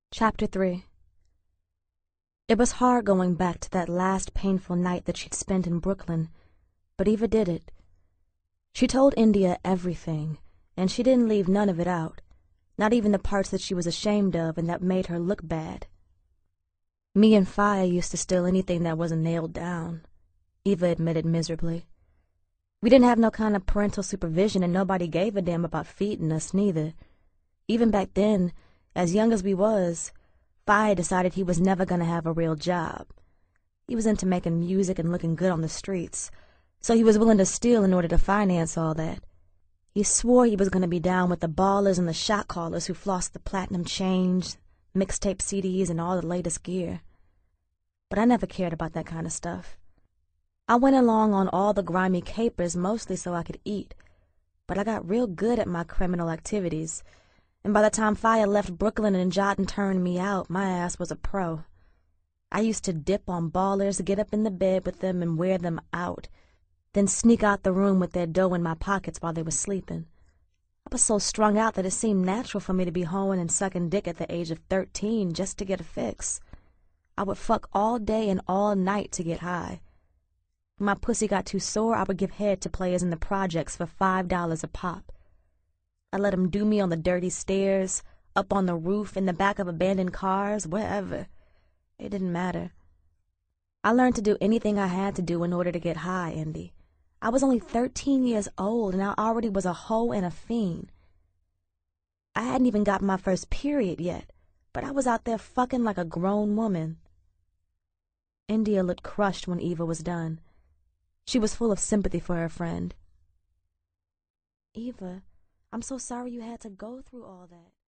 Chapter 3. It was hard going back to that last painful night that she'd spent in Brooklyn, but Eva did it. She told India everything, and she didn't leave none of it out, not even the parts that she was ashamed of and that made her look bad. Me and Faya used to steal anything that wasn't nailed down, Eva admitted miserably. We didn't have no kind of parental supervision, and nobody gave a damn about feeding us neither. Even back then, as young as we was, Faya decided he was never going to have a real job. He was into making music and looking good on the streets, so he was willing to steal in order to finance all that. He swore he was going to be down with the ballers and the shot callers who flossed the platinum chains, mixtape CDs, and all the latest gear. But I never cared about that kind of stuff. I went along on all the grimy capers mostly so I could eat, but I got real good at my criminal activities, and by the time Faya left Brooklyn and Jordan turned me out, my ass was a pro. I used to dip on ballers, get up in the bed with them and wear them out, then sneak out the room with their dough in my pockets while they were sleeping. I was so strung out that it seemed natural for me to be hoeing and sucking dick at the age of 13 just to get a fix. I would fuck all day and all night to get high. When my pussy got too sore, I would give head to players in the projects for $5 a pop. I let them do me on the dirty stairs, up on the roof, in the back of abandoned cars, wherever. It didn't matter. I learned to do anything I had to do in order to get high, Indy. I was only 13 years old, and I already was a hoe and a fiend. I hadn't even got my first period yet, but I was out there fucking like a grown woman. India looked crushed when Eva was done. She was full of sympathy for her friend. Eva, I'm so sorry you had to go through all that.